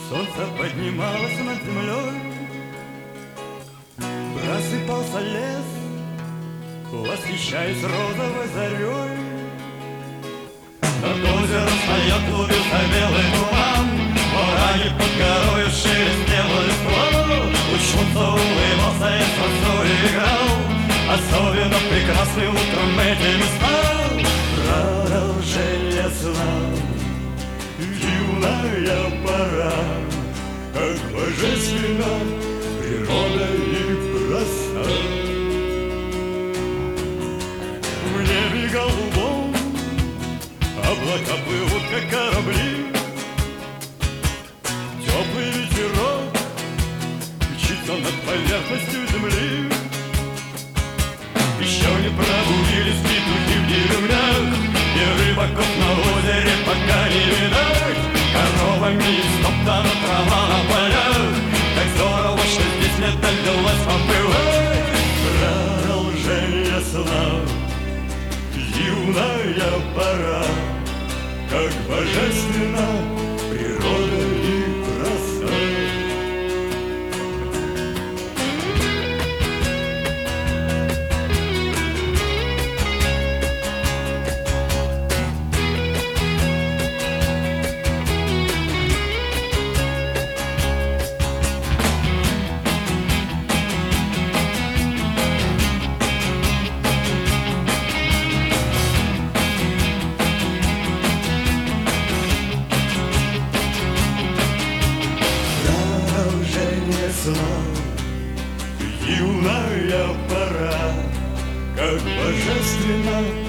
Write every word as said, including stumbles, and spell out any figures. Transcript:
Солнце поднималось над землей, просыпался лес, восхищаясь розовой зарей. Над озером стоял, клубился белый туман, Вороне под горою шелестела листва. Луч солнца улыбался и солнцу играл, особенно прекрасным утром эти места. Продолжение сна, юная пора, как божественна природа и проста. В небе голубом облака плывут, как корабли, теплый ветерок мчится над поверхностью земли. Еще не пробудились петухи в деревнях, и рыбаков на озере пока не видать. Коровами истоптана трава на полях, как здорово, что здесь не довелось побывать. Продолжение сна, юная пора, как божественна природа и проста. Юная пора, как божественно